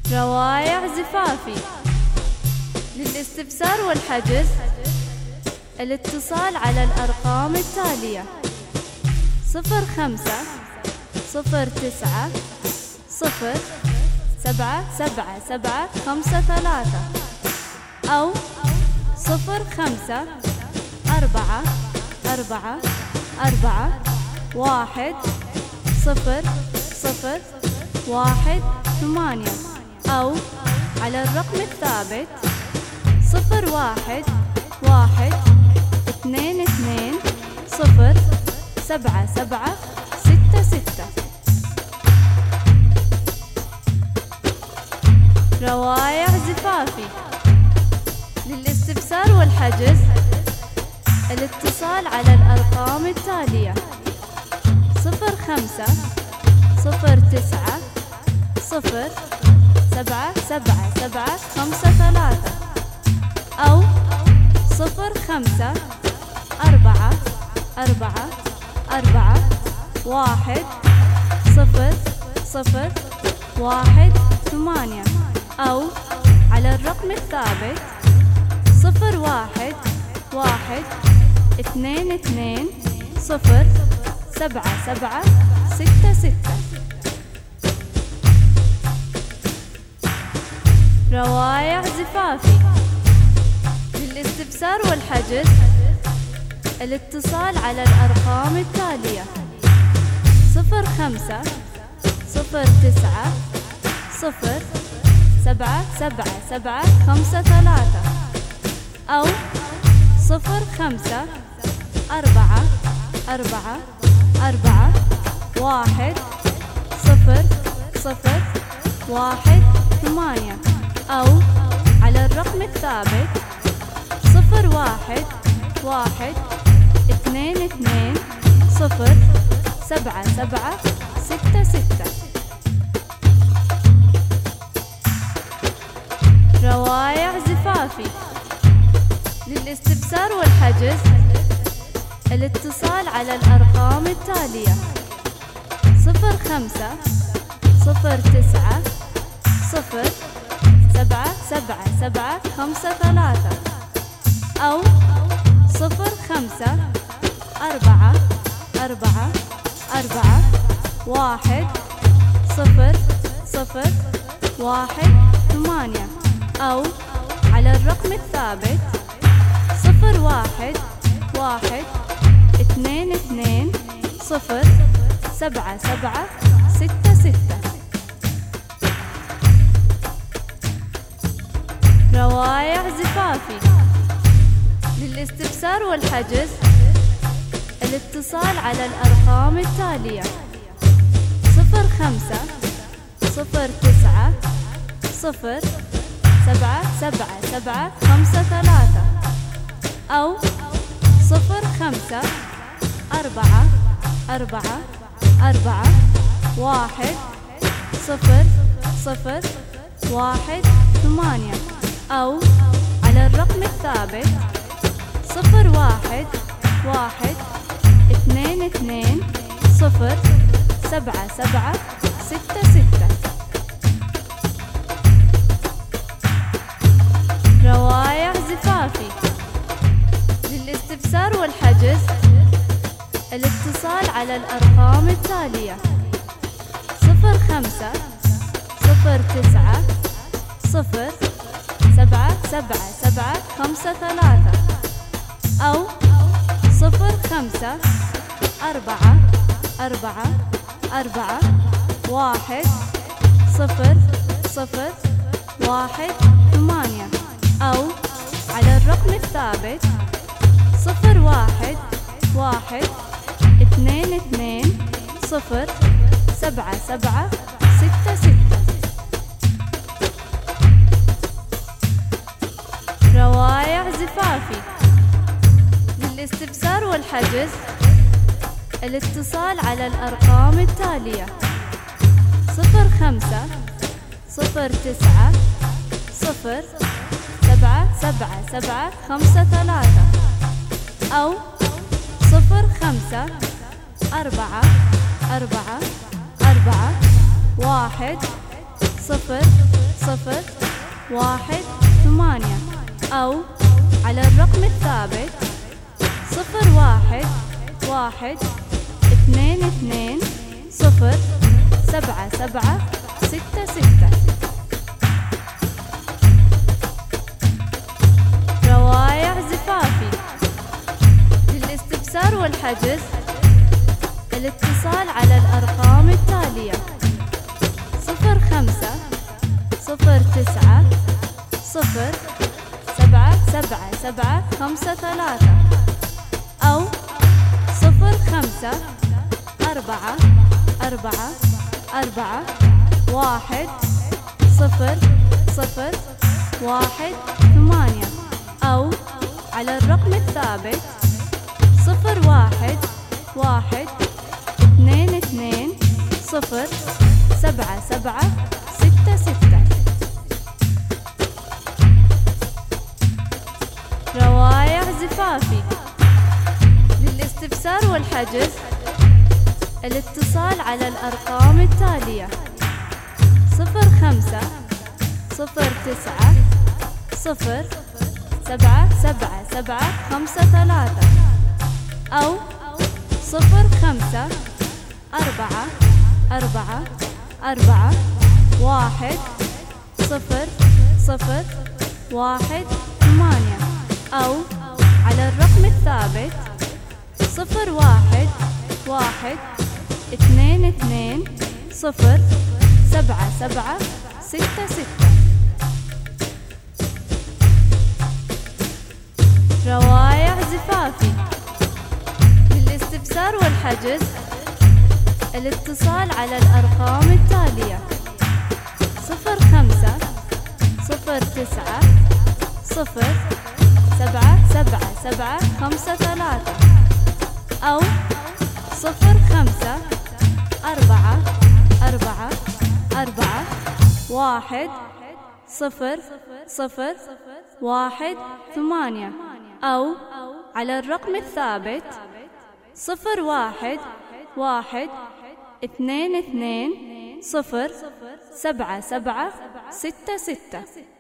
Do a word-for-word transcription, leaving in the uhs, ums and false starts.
روائع زفافي. للاستفسار والحجز الاتصال على الأرقام التالية: صفر خمسة صفر تسعة صفر سبعة سبعة سبعة خمسة ثلاثة، أو صفر خمسة أربعة أربعة أربعة واحد صفر صفر واحد ثمانية، أو على الرقم الثابت صفر واحد واحد اثنين اثنين صفر سبعة سبعة ستة ستة. روائع زفافي. للاستفسار والحجز الاتصال على الأرقام التالية: صفر خمسة صفر تسعة صفر سبعة سبعة سبعة خمسة ثلاثة، أو صفر خمسة أربعة أربعة أربعة واحد صفر صفر واحد ثمانية، أو على الرقم الثابت صفر واحد واحد اثنين اثنين صفر سبعة سبعة ستة ستة. روائع زفافي. للاستفسار والحجز الاتصال على الأرقام التالية: صفر خمسة صفر تسعة صفر سبعة سبعة سبعة خمسة ثلاثة، أو صفر خمسة أربعة أربعة أربعة واحد صفر صفر واحد ثمانية، أو على الرقم الثابت صفر واحد واحد اثنين اثنين صفر سبعة سبعة ستة ستة. روائع زفافي. للاستفسار والحجز الاتصال على الأرقام التالية: صفر خمسة صفر تسعة صفر سبعة سبعة سبعة خمسة ثلاثة، أو صفر خمسة أربعة أربعة أربعة واحد صفر صفر واحد ثمانية، أو على الرقم الثابت صفر واحد واحد اثنين اثنين صفر سبعة سبعة ستة ستة. روائع زفافي. للاستفسار والحجز الاتصال على الأرقام التالية: صفر خمسة صفر تسعة صفر سبعة سبعة سبعة خمسة ثلاثة، أو صفر خمسة أربعة أربعة أربعة واحد صفر صفر واحد ثمانية، أو على الرقم الثابت صفر واحد واحد اثنين اثنين صفر سبعة سبعة ستة ستة. روائع زفافي. للاستفسار والحجز الاتصال على الأرقام التالية: صفر خمسة صفر تسعة صفر سبعة سبعة سبعة خمسة ثلاثة، أو صفر خمسة أربعة أربعة أربعة واحد صفر صفر واحد ثمانية، أو على الرقم الثابت صفر واحد واحد اثنين اثنين صفر سبعة سبعة ستة ستة. روائع زفافي. للاستفسار والحجز الاتصال على الأرقام التالية: صفر خمسة صفر تسعة صفر سبعة سبعة سبعة خمسة ثلاثة، أو صفر خمسة أربعة أربعة أربعة واحد صفر صفر واحد ثمانية، أو على الرقم الثابت صفر واحد واحد اثنين اثنين صفر سبعة سبعة ستة ستة. روايع زفافي. للاستفسار والحجز الاتصال على الأرقام التالية: صفر خمسة صفر تسعة صفر سبعة سبعة سبعة خمسة ثلاثة، أو صفر خمسة أربعة أربعة أربعة واحد صفر صفر واحد ثمانية، أو على الرقم الثابت صفر واحد واحد اثنين اثنين صفر سبعة سبعة ستة ستة. روايع زفافي. للاستفسار والحجز الاتصال على الأرقام التالية: صفر خمسة صفر تسعة صفر سبعة سبعة سبعة خمسة ثلاثة، أو صفر خمسة أربعة أربعة أربعة واحد صفر صفر واحد ثمانية، أو على الرقم الثابت صفر واحد واحد اثنين اثنين صفر سبعة سبعة ستة ستة. روايع زفافي. للاستفسار والحجز الاتصال على الأرقام التالية: صفر خمسة صفر تسعة صفر سبعة سبعة سبعة خمسة ثلاثة، أو صفر خمسة أربعة أربعة أربعة واحد صفر صفر واحد ثمانية، أو على الرقم الثابت صفر واحد واحد اثنين اثنين صفر سبعة سبعة ستة ستة.